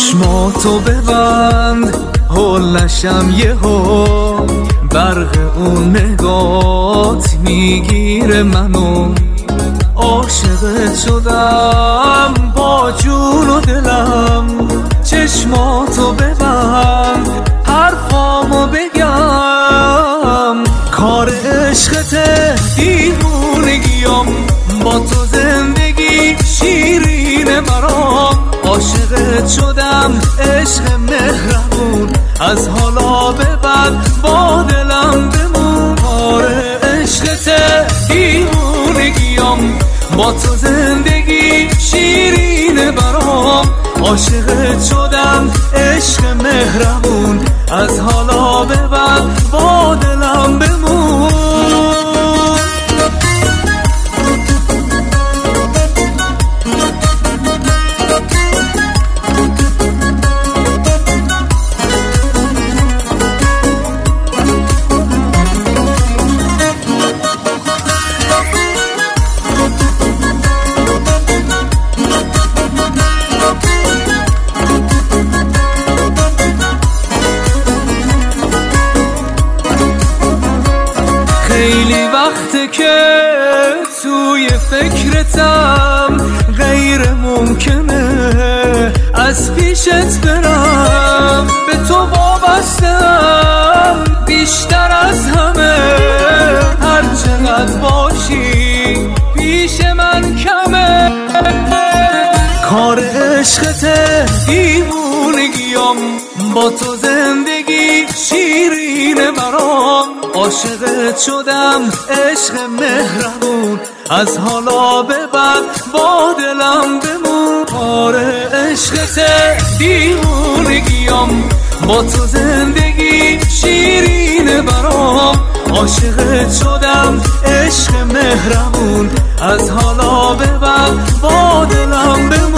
چشماتو ببند هل نشم یهو، برق اون نگات میگیره منو. عاشقت شدم با جون و دلم، چشماتو ببند حرفامو بگم. کار عشقته دیوونگیم، با تو زندگی شیرینه برام. عاشقت شدم عشق مهربون، از حالا به بعد با دلم بمون. کار عشقته دیوونگیم، با تو زندگی شیرینه برام. عاشقت شدم عشق مهربون، از حالا به بعد با دلم بمون. خیلی وقته که توی فکرتم، غیر ممکنه از پیشت برم. به تو وابستم بیشتر از همه، هر چقدر باشی پیش من کمه. کار عشقته دیوونگیم، با تو زندگی شیرینه برام. عاشقت شدم عشق مهربون، از حالا به بعد با دلم بمون. کار عشقته دیوونگیم، با تو زندگی شیرینه برام. عاشقت شدم عشق مهربون، از حالا به بعد با دلم بمون.